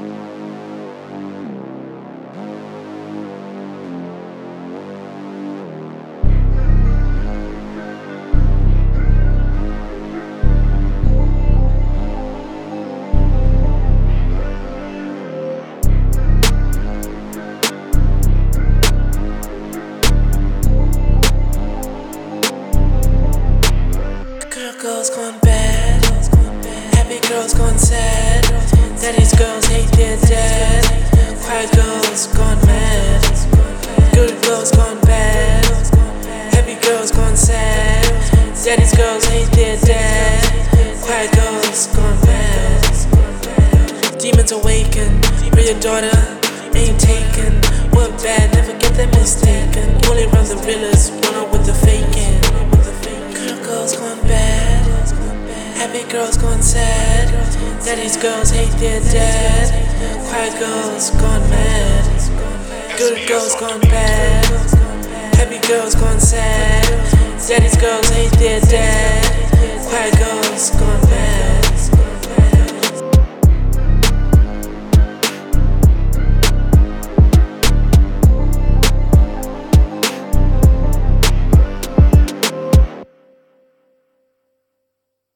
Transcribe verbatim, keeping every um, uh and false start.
Girls gone bad, happy girls gone sad. Daddy's girls hate their dad. Quiet girls gone mad. Good girls gone bad, happy girls gone sad. Daddy's girls hate their dad. Quiet girls gone mad. Demons awaken, but your daughter ain't taken. Work bad, never get that mistaken. You only run the realest, run out with the faking. Good girls gone bad, happy girls gone sad. Daddy's girls hate their dad. Quiet girls gone mad. Good girls gone bad, happy girls gone sad. Daddy's girls hate their dad. Quiet girls